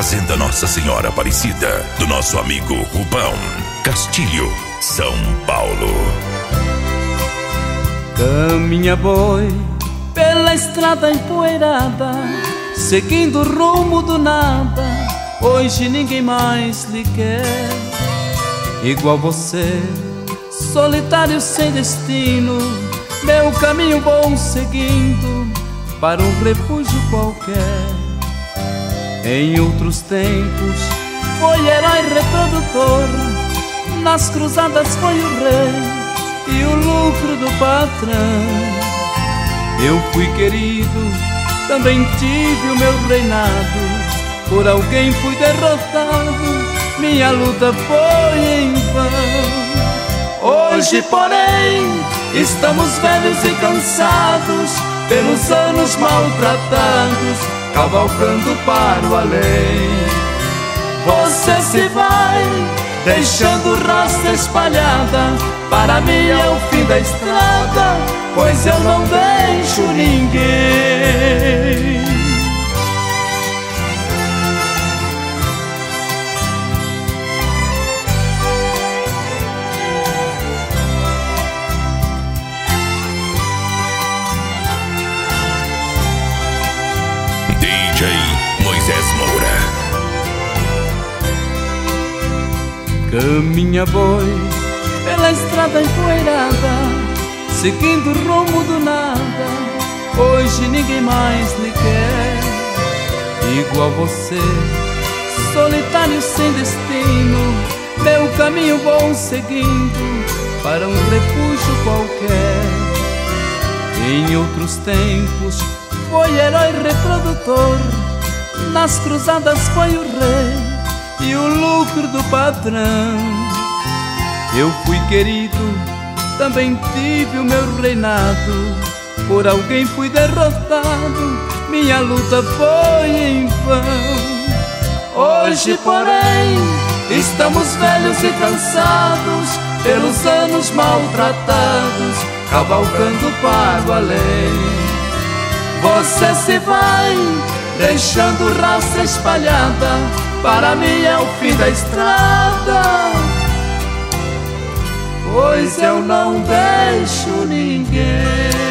Fazenda Nossa Senhora Aparecida, do nosso amigo Rubão, Castilho, São Paulo. Caminha boi pela estrada empoeirada, seguindo o rumo do nada. Hoje ninguém mais lhe quer, igual você, solitário sem destino. Meu caminho vou seguindo para um refúgio qualquer. Em outros tempos foi herói reprodutor, nas cruzadas foi o rei e o lucro do patrão. Eu fui querido, também tive o meu reinado, por alguém fui derrotado, minha luta foi em vão. Hoje, porém, estamos velhos e cansados, pelos anos maltratados, cavalgando para o além. Você se vai, deixando raça espalhada, para mim é o fim da estrada, pois eu não deixo ninguém. DJ Moisés Moura. Caminha boi pela estrada empoeirada, seguindo o rumo do nada. Hoje ninguém mais lhe quer, igual você, solitário sem destino. Meu caminho vou seguindo para um refúgio qualquer. Em outros tempos foi herói reprodutor, nas cruzadas foi o rei e o lucro do patrão. Eu fui querido, também tive o meu reinado, por alguém fui derrotado, minha luta foi em vão. Hoje, porém, estamos velhos e cansados, pelos anos maltratados, cavalgando para o além. Você se vai, deixando raça espalhada, para mim é o fim da estrada, pois eu não deixo ninguém.